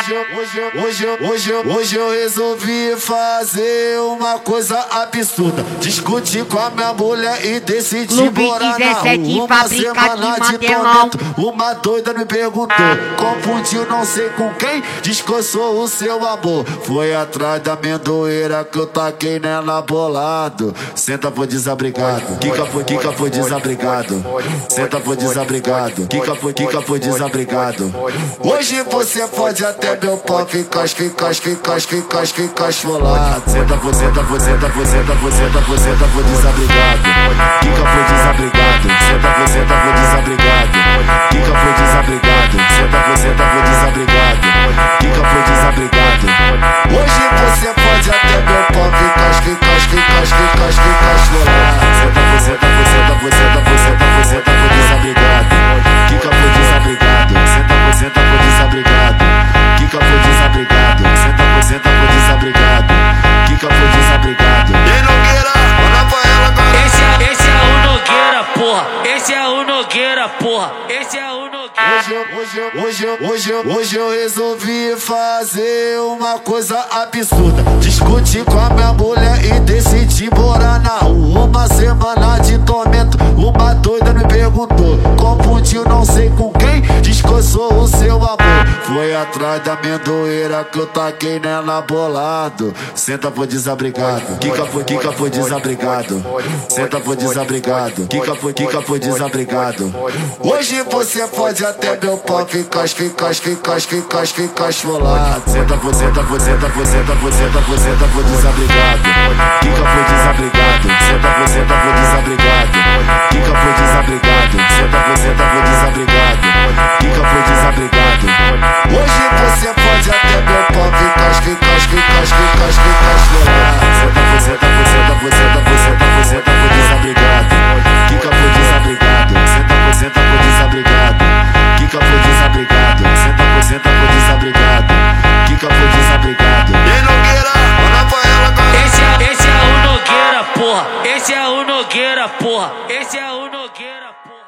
Hoje eu resolvi fazer uma coisa absurda. Discutir com a minha mulher e decidir morar na rua. Uma semana de tormento, uma doida me perguntou, confundiu não sei com quem, descansou o seu amor. Foi atrás da amendoeira que eu taquei nela bolado. Senta foi desabrigado, Kika foi desabrigado. Senta foi desabrigado, Kika foi desabrigado. Hoje você pode até meu pau ficar esfolado. Senta foi desabrigado, Kika foi desabrigado. Senta foi desabrigado, Kika foi desabrigado. Senta foi desabrigado, Kika foi desabrigado. Hoje você pode até meu pau ficar esfolado. Senta foi desabrigado, Kika foi desabrigado. Senta foi desabrigado, Kika foi desabrigado. Senta foi desabrigado, Kika foi desabrigado. Ei, Nogueira, manda pra ela, cara. Esse é o Nogueira, porra. Esse é o Nogueira, porra. Esse é o Nogueira. Hoje eu resolvi fazer uma coisa absurda. Discutir com a minha mulher e decidir morar na rua. Uma semana de tormento, uma doida me perguntou, confundiu não sei com quem, descansou o seu amor. Foi atrás da amendoeira que eu taquei nela bolado. Senta foi desabrigado, Kika foi desabrigado. Senta foi desabrigado, Kika foi desabrigado. Hoje você pode até meu pau ficar esfolado. Senta foi desabrigado, Kika foi desabrigado. Senta foi desabrigado, Kika foi desabrigado. Senta foi desabrigado, Kika foi desabrigado. Hoje você pode até meu pau ficar esfolado. Senta foi desabrigado, Kika foi desabrigado. Senta foi desabrigado, Kika foi desabrigado. Senta foi desabrigado, Kika foi desabrigado. Ei, Nogueira, manda pra ela, cara. Esse é o Nogueira, porra. Esse é o Nogueira, porra. Esse é o Nogueira, porra.